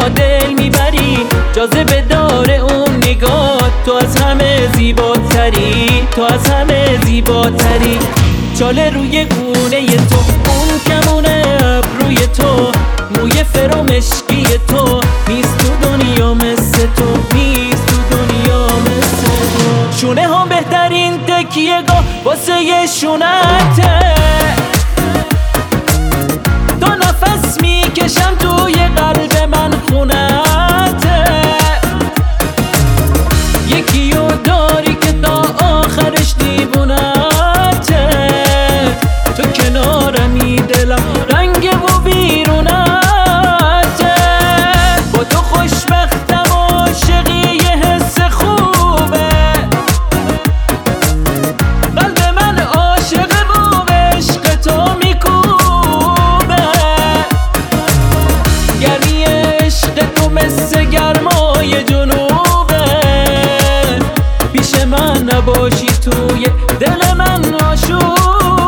دل میبری، جاذبه داره اون نگاه، تو از همه زیباتری، تو از همه زیباتری. چاله روی گونه تو، اون کمونه ابروی تو، موی فرو مشکی تو، نیست تو دنیا مثل تو، نیست تو دنیا مثل تو. شونه ها بهترین تکیه گاه واسه یه شونته، تا نفس میکشم توی قلب من خونته. یکی رو داری که تا آخرش دیوونته، تو کنارمی دلم رنگ و بیرونته. با تو خوشبختم عاشقی یه حس خوبه، قلب من عاشقه و به عشق تو میکوبه. گرمی عشق تو مثل گرمای جنوبه، پیش من نباشی توی دل من آشوبه.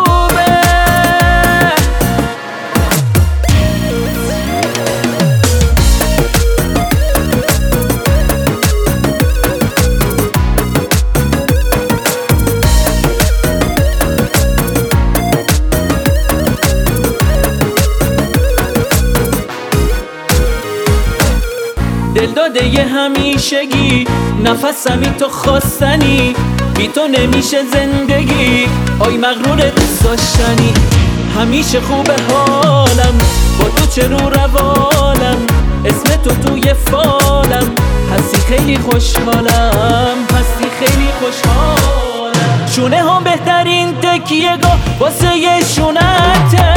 دل داده یه همیشگی، نفسمی تو خواستنی، بی تو نمیشه زندگی، آی مغرور دوست داشتنی. همیشه خوبه حالم با تو، چه رو روالم، اسم تو توی فالم، هستی خیلی خوشحالم، هستی خیلی خوشحالم. شونه ها بهترین تکیه گاه واسه یه شونته،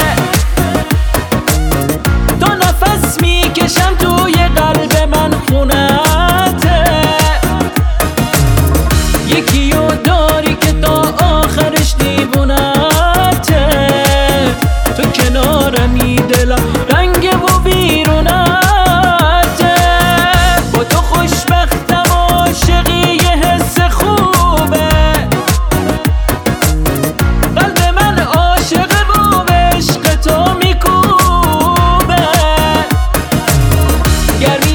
تا نفس میکشم توی قلب من خونته. یکی رو داری که تا آخرش دیوونته، تو کنارمی دلم رنگ و بیرونته. با تو خوشبختم عاشقی یه حس خوبه، قلب من عاشقه و به عشق تو میکوبه.